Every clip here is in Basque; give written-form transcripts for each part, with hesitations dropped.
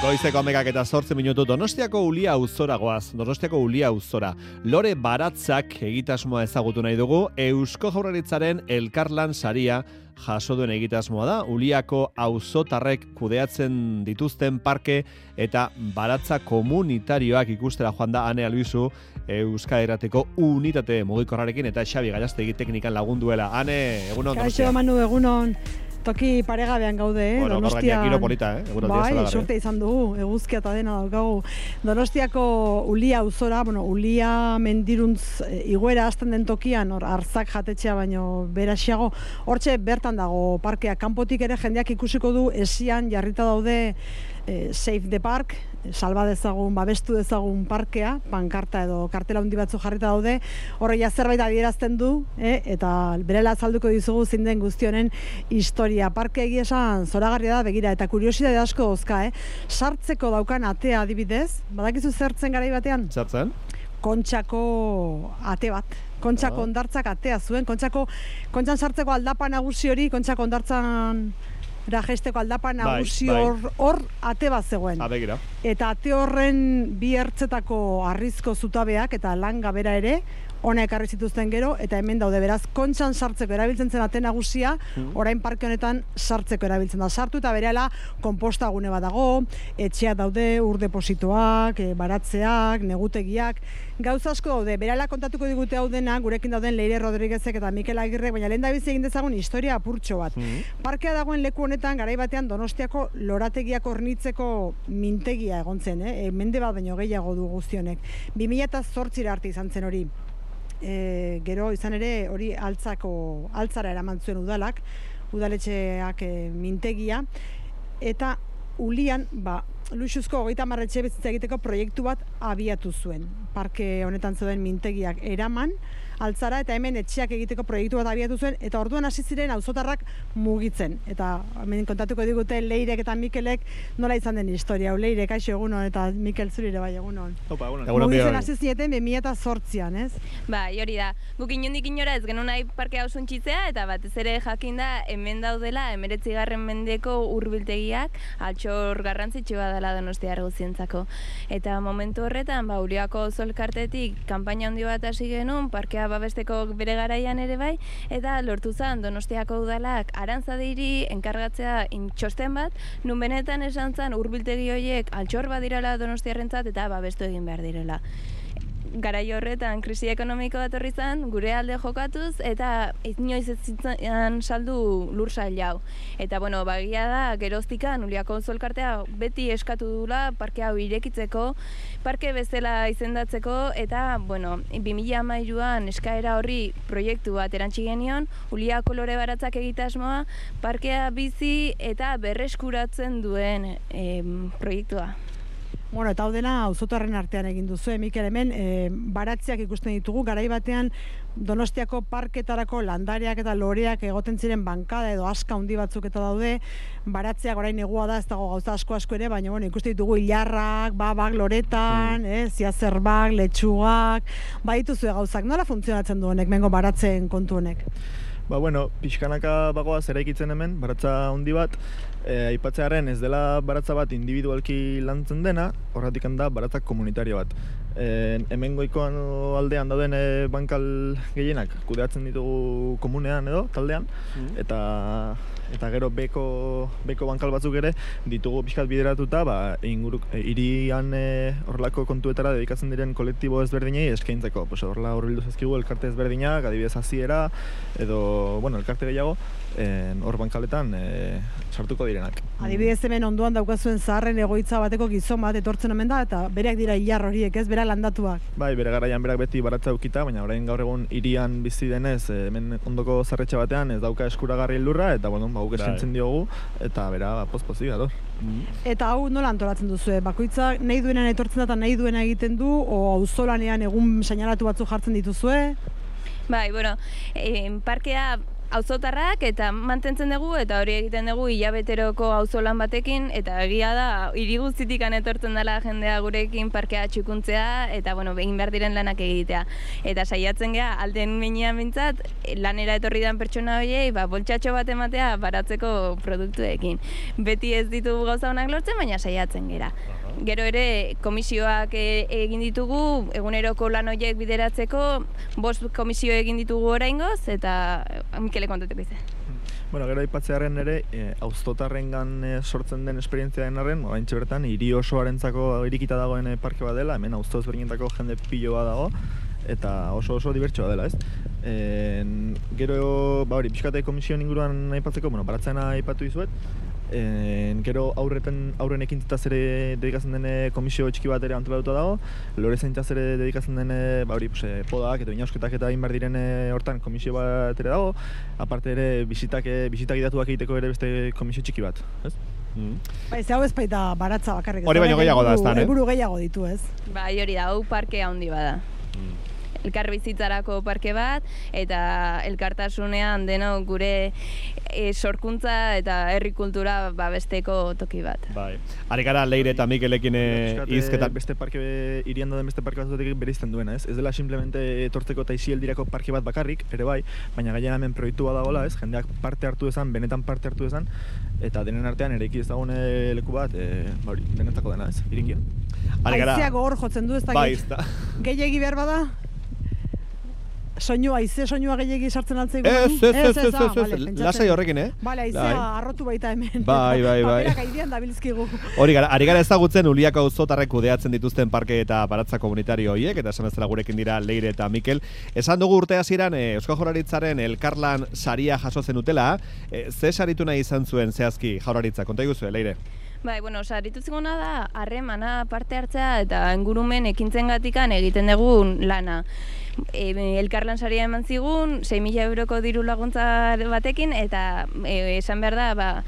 Goizeko 11:08 Donostiako Ulia auzora goaz. Donostiako Ulia auzora. Lore Baratzak egitasmoa ezagutu nahi dugu. Eusko Jaurlaritzaren elkarlan saria jaso duen egitasmoa da. Uliako auzotarrek kudeatzen dituzten parke eta baratza komunitarioak ikustera joan da Ane Albizu Euskal Herrateko unitate mugikorrarekin eta Xabi Gallastegi teknikan lagunduela. Ane, egunon Donostia. Kaixo Manu, egunon. Toki paregabean gaude, Bueno, Donostian. Giro polita, Bai, sorte izan dugu, eguzkia eta dena daukagu. Donostiako Ulia auzora, Ulia mendiruntz igoera hasten den tokian, hor Arzak jatetxea baino beraxiago, hortxe bertan dago parkea. Kanpotik ere jendeak ikusiko du esian jarrita daude Save the Park, salba dezagun, babestu dezagun parkea, pankarta edo kartela handi batzu jarrita daude, horreia zerbait adierazten du, eta berela azalduko dizugu zein den guzti honen historia. Parke egia esan zoragarria da, begira, eta kuriosidade asko dauzka, sartzeko daukan atea adibidez, badakizu zertzen garai batean? Zertzen? Kontxako ate bat. Kontxako hondartzak atea zuen, kontxan sartzeko aldapa nagusi hori, kontxako hondartzan jaisteko aldapa nagusi hor ate bat zegoen. Begira. Eta ate horren bi ertzetako harrizko zutabeak eta langa bera ere ona ekarri zituzten gero, eta hemen daude, beraz, kontxan sartzeko erabiltzen zen ate nagusia, orain parke honetan sartzeko erabiltzen da. Sartu eta berehala konpostagune bat dago, etxeak daude, ur depositoak, baratzeak, negutegiak, gauza asko daude. Berehala kontatuko digute hau dena, gurekin dauden Leire Rodriguezek eta Mikel Agirrek, baina lehendabizi egin dezagun historia apurtxo bat. Parkea dagoen leku honetan, garai batean Donostiako lorategiak hornitzeko mintegia egon zen, mende bat baino gehiago du guztionek. 2008 arte izan zen hori. Gero izan ere hori altzara eraman zuen udalak, udaletxeak mintegia, eta Ulian, luxuzko 30 etxe bizitza egiteko proiektu bat abiatu zuen. Parke honetan zeuden mintegiak eraman, altzara, eta hemen etxeak egiteko proiektu bat abiatu zuen, eta orduan hasi ziren auzotarrak mugitzen. Eta hemen kontatuko digute Leirek eta Mikelek nola izan den historia. Leire, kaixo egunon, eta Mikel zurire bai egunon. Opa, egunon. Mugitzen hasi zineten 2008an, ez? Bai, hori da. Guk inondik inora ez genuen nahi parke hau suntxitzea, eta batez ere jakin da hemen daudela 19. mendeko hurbiltegiak altxor garrantzitsu badala Donostiar guztientzako. Eta momentu horretan, Uliako Zolkartetik kanpaina handi bat hasi genuen, parkea babesteko bere garaian ere bai, eta lortu zen Donostiako udalak Arantzadiri enkargatzea txosten bat, nun benetan esan zen hurbiltegi horiek altxor badirela Donostiarrentzat eta babestu egin behar direla. Garai horretan krisi ekonomiko bat horri zen, gure alde jokatuz, eta inoiz ez zitzen saldu lur sail hau. Eta, bagia da, geroztikan, Uliako Zolkartea beti eskatu dula parke hau irekitzeko, parke bezala izendatzeko, eta, 2013an eskaera horri proiektu bat erantzi genion, Uliako Lore Baratzak egitasmoa, parkea bizi eta berreskuratzen duen proiektua. Eta hau dena auzotarren artean egin duzu, Mikel, hemen baratzeak ikusten ditugu, garai batean Donostiako parketarako landareak eta loreak egoten ziren bankada edo aska handi batzuk eta daude, baratzeak orain negua da, ez dago gauza asko ere, baina ikusten ditugu ilarrak, babak loretan, ziazerbak, letxugak, badituzue gauzak, nola funtzionatzen du honek, mengo baratzen kontu honek? Pixkanaka bagoaz eraikitzen hemen, baratza handi bat, aipatzearen ez dela baratza bat individualki lantzen dena, horretik da baratzak komunitario bat. Hemen goikoan aldean dauden bankal gehienak kudeatzen ditugu komunean edo, taldean, eta gero beko bankal batzuk ere ditugu pixkat bideratuta, hirian horrelako kontuetara dedikatzen diren kolektibo ezberdinei eskaintzeko. Horrela horbildu zazkigu elkarte ezberdinak, adibidez Hasiera, edo, elkarte gehiago, hor bankaletan sartuko direnak. Adibidez hemen ondoan daukazuen zaharren egoitza bateko gizon bat etortzen omen da, eta bereak dira ilar horiek, ez, bera landatuak. Bai, bere garaian berak beti baratza eukita, baina orain gaur egun hirian bizi denez, hemen ondoko zarretxe batean ez dauka eskuragarri lurra, eta guk eskaintzen diogu, eta bera pozpozik dator. Eta hau nola antolatzen duzu? Bakoitza nahi duenean etortzen da eta nahi duena egiten du, o auzolanean egun seinalatu batzu jartzen dituzue? Bai, parkea auzotarrak eta mantentzen dugu eta hori egiten dugu hilabeteroko auzolan batekin eta egia da hiri guztitik etortzen dela jendea gurekin parkea txukuntzea eta egin behar diren lanak egitea. Eta saiatzen gea alden menean bintzat lanera etorri den pertsona horiei boltxatxo bat ematea baratzeko produktuekin. Beti ez ditugu gauza honak lortzen, baina saiatzen gera. Gero ere komisioak egin ditugu, eguneroko lan horiek bideratzeko, 5 komisio egin ditugu oraingoz eta Mikele kontatuko izan. Bueno, gero aipatzearen ere, auzotarrengan sortzen den esperientziaren arren, oraintxe bertan, hiri osoarentzako irikita dagoen parke bat dela, hemen auzo ezberdinetako jende pilo bat dago, eta oso dirtxoa dela, ez? Gero, pixkate komisioen inguruan aipatzeko, baratzena aipatu dizuet, gero aurren ekintzitaz ere dedikatzen den komisio txiki bat ere antolatuta dago, lore zaintzaz ere dedikatzen den podak eta inausketak eta inbar diren hortan komisio bat ere dago, aparte ere bizitak idatuak egiteko ere beste komisio txiki bat, ez? Ez hau ez baita baratza bakarrik. Hori baino gehiago da, ez da, helburu gehiago ditu, ez? Bai, hori da, hau parke handi bada. Elkarbizitzarako parke bat, eta elkartasunean deno gure sorkuntza eta herri kultura babesteko toki bat. Bai. Ari gara Leire eta Mikelekin hizketak. Beste parke, irian dauden beste parke batzuetik bereizten duena, ez? Ez dela simplemente etortzeko eta isieldirako parke bat bakarrik, ere bai, baina gaien hemen proiektua dagoela, ez? Jendeak parte hartu dezan, benetan parte hartu dezan, eta denen artean eraiki ezagun leku bat, denentzako dena, ez? Iringia. Aizeak hor jotzen du, ez da gehiegi behar bada? Soinua gehiagi sartzen altzeko? Ez, lasai horrekin, Bale, aizea arrotu baita hemen. Bai. Paperak aidean dabilzkigu. Hori gara, ari gara ezagutzen Uliako auzotarrek kudeatzen dituzten parke eta baratza komunitario horiek, eta esan bezala gurekin dira Leire eta Mikel. Esan dugu urte hasieran Eusko Jaurlaritzaren elkarlan saria jasotzen dutela, ze saritu nahi izan zuen zehazki Jaurlaritza, konta iguzue, Leire? Bai, saritu ziguna da harremana parte hartzea eta ingurumen ekintzengatik egiten dugun lana. Elkarlan saria eman zigun, 6.000 euroko diru laguntza batekin, eta esan behar da,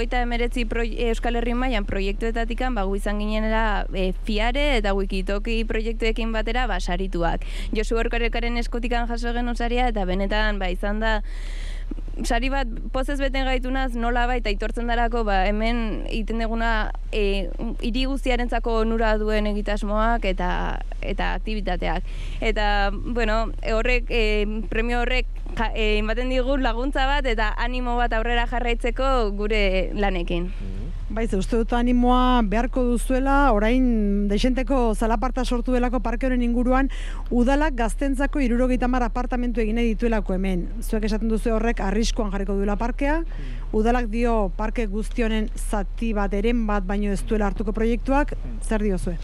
59 Euskal Herri mailan proiektuetatik gu izan ginenera Fiare eta Wikitoki proiektuekin batera sarituak. Josu Orkarekaren eskotikan jaso genuen saria, eta benetan izan da sari bat pozez beten gaitunaz nola baita aitortzen darako hemen egiten duguna hiri guztiarentzako onura duen egitasmoak eta aktibitateak. Eta, horrek, premio horrek ematen digu laguntza bat eta animo bat aurrera jarraitzeko gure lanekin. Baiz, uste dut animoa beharko duzuela, orain deixenteko zalaparta sortu delako parke honen inguruan, udalak gaztentzako 70 apartamentu egin dituelako hemen. Zuek esaten duzu horrek arriskoan jarriko duela parkea, udalak dio parke guztionen zati bat, eren bat, baino ez duela hartuko proiektuak, zer diozue?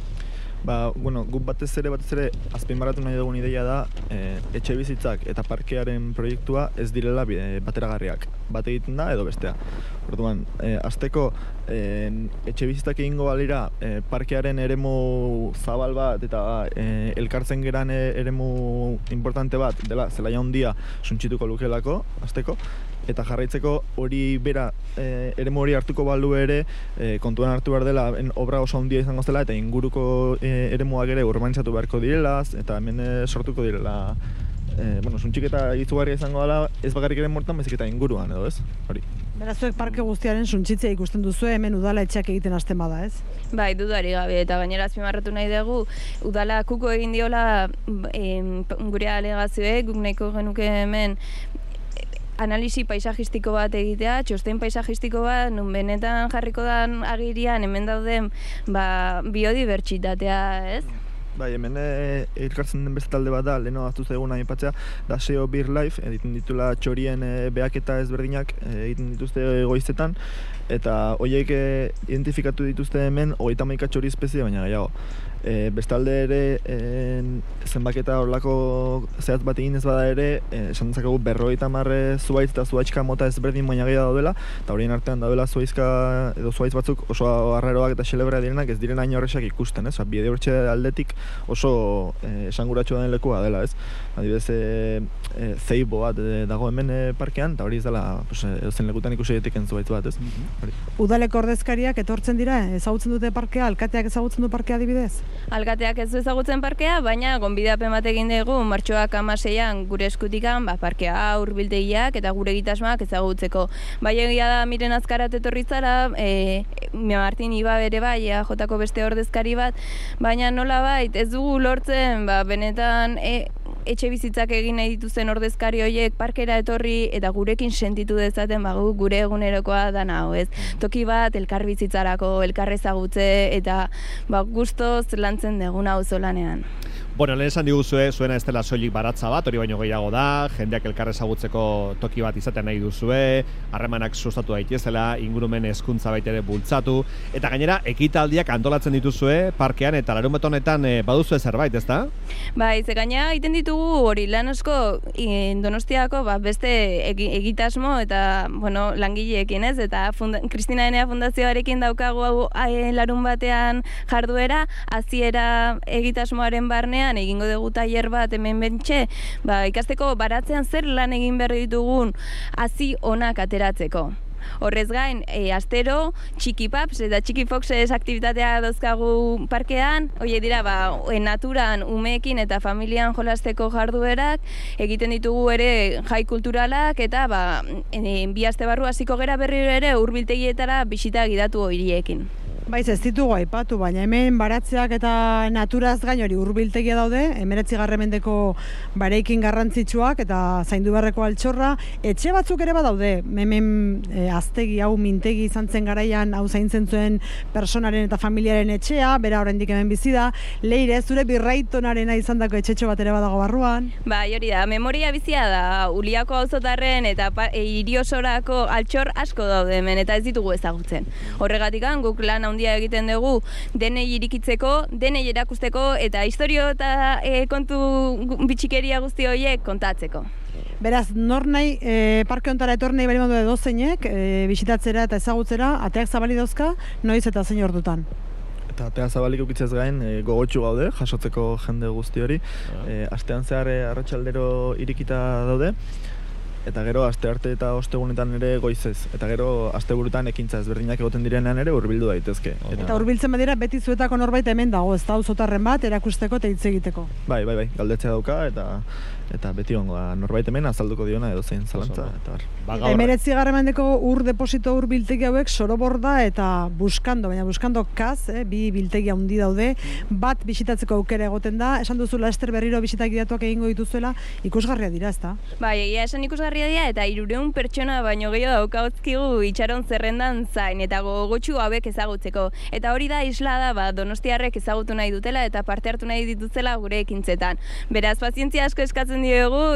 Guk batez ere azpimarratu nahi dugun ideia da etxe bizitzak eta parkearen proiektua ez direla bateragarriak. Bat egiten da edo bestea. Orduan, hasteko etxe bizitzak egingo balira parkearen eremu zabal bat eta elkartzen geran eremu importante bat dela zelaia handia suntsituko lukelako, hasteko. Eta jarraitzeko hori bera eremu hori hartuko balu ere kontuan hartu behar dela obra oso handia izango zela eta inguruko eremuak ere urbanizatu beharko direla eta hemen sortuko direla suntxiketa izugarria izango dela ez bakarrik ere mortan bezik eta inguruan edo ez? Hori. Berazuek parke guztiaren suntsitzea ikusten duzu hemen udala etxeak egiten hasten bada, ez? Bai, dudari gabe, eta gainera azpimarratu nahi dugu, udala kuko egin diola gure alegazioek, guk nahiko genuke hemen analisi paisajistiko bat egitea, txosten paisajistiko bat, nun benetan jarriko dan agirian hemen dauden biodibertsitatea, ez? Bai, hemen elkartzen den beste talde bat da, leheno aztu zaiguna aipatzea, da SEO Beer Life, egiten ditula txorien behaketa ezberdinak, egiten dituzte goizetan, eta horiek identifikatu dituzte hemen 31 txori espezie, baina gehiago. Bestalde ere, zenbaketa horlako zehatz bat egin ez bada ere, esan dezakegu 50 zuhaitz eta zuhaitzka mota ezberdin baina gehiago daudela, eta horien artean daudela zuhaitz batzuk oso arraroak eta xelebrea direnak ez diren hain horrexak ikusten, ez? Biodibertsitate aldetik oso esanguratsua den lekua dela, ez? Adibidez, zeibo bat dago hemen parkean, eta hori ez dela edozein lekutan ikusi daiteken zuhaitz bat, ez? Udaleko ordezkariak etortzen dira, ezagutzen dute parkea, alkateak ezagutzen du parkea adibidez? Alkateak ez du ezagutzen parkea, baina gonbidapen bat egin dugu martxoak 16an gure eskutikan parkea, hurbiltegiak eta gure egitasmoak ezagutzeko. Bai egia da Miren Azkarat etorri zara, Martin Iba bere bai, jotako beste ordezkari bat, baina nolabait ez dugu lortzen, benetan etxe bizitzak egin nahi dituzten ordezkari horiek parkera etorri eta gurekin sentitu dezaten gure egunerokoa dana hau, ez? Toki bat elkar bizitzarako, elkar ezagutze eta gustoz lantzen deguna auzolanean. Bueno, lehen esan diguzue, zuena ez dela soilik baratza bat, hori baino gehiago da, jendeak elkar ezagutzeko toki bat izaten nahi duzue, harremanak sustatu daitezela, ingurumen hezkuntza baita ere bultzatu, eta gainera ekitaldiak antolatzen dituzue parkean eta larunbat honetan baduzue zerbait, ezta? Bai, ze gaina egiten ditugu hori lan asko Donostiako beste egitasmo eta langileekin, ez? Eta Kristina Enea Fundazioarekin daukagu larun batean jarduera, hasiera egitasmoaren barnean egingo dugu tailer bat hemen bentxe, ikasteko baratzean zer lan egin behar ditugun hasi onak ateratzeko. Horrez gain, astero, Txiki Paps eta Txiki Foxes aktibitatea dauzkagu parkean, horiek dira, naturan, umeekin eta familian jolasteko jarduerak, egiten ditugu ere jai kulturalak, eta bi aste barru hasiko gera berriro ere hurbiltegietara bisita gidatu horiekin. Baiz, ez ditugu aipatu, baina hemen baratzeak eta naturaz gain hori hurbiltegia daude, 19. mendeko bareikin garrantzitsuak eta zaindu beharreko altxorra, etxe batzuk ere badaude, hemen aztegi hau mintegi izan zen garaian hau zaintzen zuen personaren eta familiaren etxea, bera oraindik hemen bizi da, Leire, zure birraitonarena izandako etxetxo bat ere badago barruan. Bai, hori da, memoria bizia da, Uliako auzotarren eta Iriosorako altxor asko daude hemen eta ez ditugu ezagutzen. Horregatikan guk lan handia egiten dugu denei irikitzeko, denei erakusteko eta istorio eta kontu bitxikeria guzti horiek kontatzeko. Beraz, nor nahi parke hontara etorri nahi bari modu edozeinek bisitatzera eta ezagutzera, ateak zabali dauzka, noiz eta zein ordutan? Eta atea zabalik ukitzez gain, gogotsu gaude, jasotzeko jende guzti hori. Astean zehar arratsaldero irikita daude. Eta gero astearte eta ostegunetan ere goizez. Eta gero asteburutan ekintza ezberdinak egoten direnean ere hurbildu daitezke. Eta hurbiltzen badira beti zuetako norbait hemen dago, ez da auzotarren bat erakusteko eta hitz egiteko. Bai, galdetzea dauka eta beti ongoa norbait hemen azalduko diona edo zein zalantza. 19. mendeko ur deposito ur biltegi hauek Soroborda eta Buskando, baina Buskando Kaz, bi biltegi handi daude, bat bisitatzeko aukera egoten da, esan duzu laster berriro bisitak gidatuak egingo dituzuela, ikusgarria dira, ezta? Bai, egia esan ikusgarria dira eta 300 pertsona baino gehiago daukagozkigu itxaron zerrendan zain eta gogotsu hauek ezagutzeko. Eta hori da islada donostiarrek ezagutu nahi dutela eta parte hartu nahi dituzela gure ekintzetan. Beraz, pazientzia asko eskatzen diogu,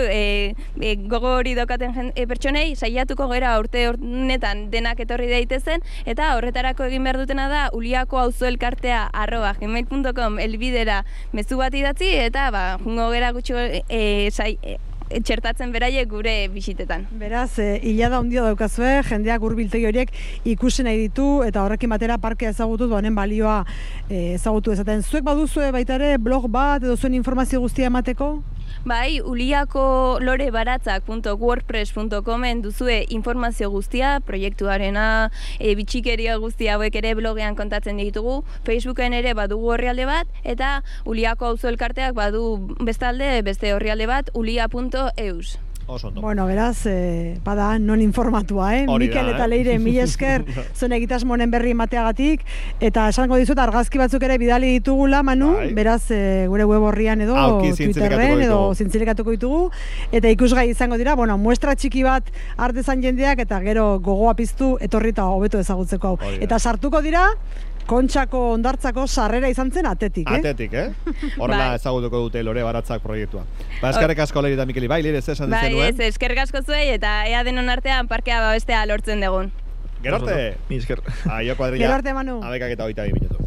gogo hori daukaten pertsonei, saiatuko gera urte honetan denak etorri daitezen, eta horretarako egin behar dutena da Uliako auzoelkartea @gmail.com elbidera mezu bat idatzi, eta jungo gera gutxo txertatzen beraiek gure bisitetan. Beraz, hilada handia daukazue, jendeak hurbiltegi horiek ikusi nahi ditu, eta horrekin batera parkea ezagutuz, honen balioa ezagutu ezaten. Zuek baduzue baita ere blog bat edo zuen informazio guztia emateko? Bai, Uliako lorebaratzak.wordpress.comen duzue informazio guztia, proiektuarena, bitxikeria guztia hauek ere blogean kontatzen ditugu, Facebooken ere badugu orrialde bat, eta Uliako auzoelkarteak badu bestalde beste orrialde bat, ulia.eus. Bueno, beraz, bada non informatua, Mikel eta Leire, mil esker zuen egitasmonen berri emateagatik, eta esango dizut argazki batzuk ere bidali ditugula, Manu, beraz, gure web horrian edo Twitterren edo zintzilikatuko ditugu, eta ikusgai izango dira, muestra txiki bat artezan jendeak, eta gero gogoa piztu etorri eta hobeto ezagutzeko hau. Eta sartuko dira, Kontxako Hondartzako sarrera izan zen atetik, Atetik, Horrela ezagutuko dute Lore Baratzak proiektua. Eskerrik asko Leire eta Mikeli, Leire, ez esan dizen nuen? Bai, eskerrik asko zuei eta ea denon artean parkea babestea lortzen dugun. Gerarte! Mi esker. Aio kuadrilla. Gerarte, Manu. 11:22 minutu.